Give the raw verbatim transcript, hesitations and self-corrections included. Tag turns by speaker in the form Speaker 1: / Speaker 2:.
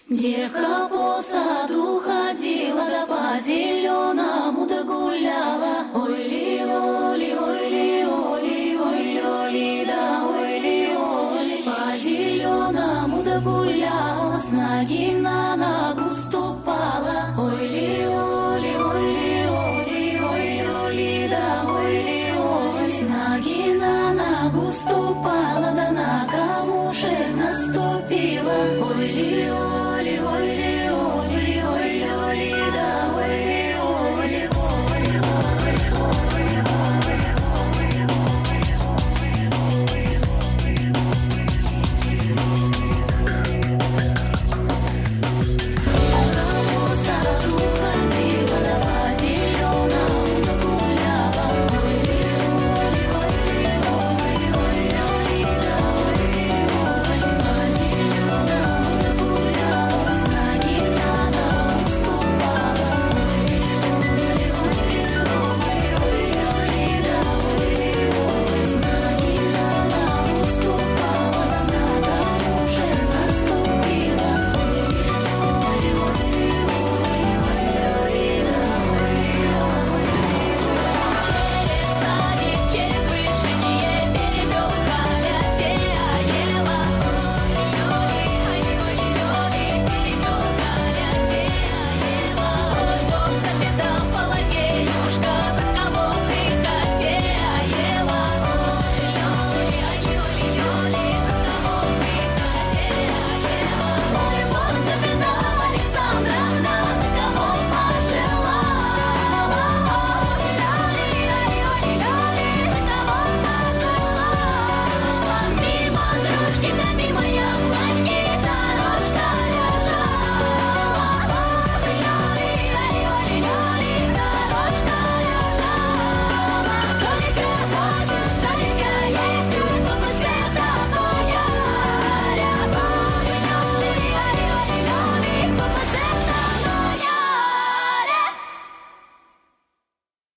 Speaker 1: Девка по саду ходила, да по зеленому да гуляла. Ой-ли, оли, ой-ли, оли, ой-ли, оли, да ой-ли, оли. По зеленому да гуляла, с ноги на ногу ступала. Ой-ли, оли, ой-ли, оли, ой-ли, оли, да ой-ли, оли. С ноги на ногу ступала, да на камушек наступила. Ой-ли, оли.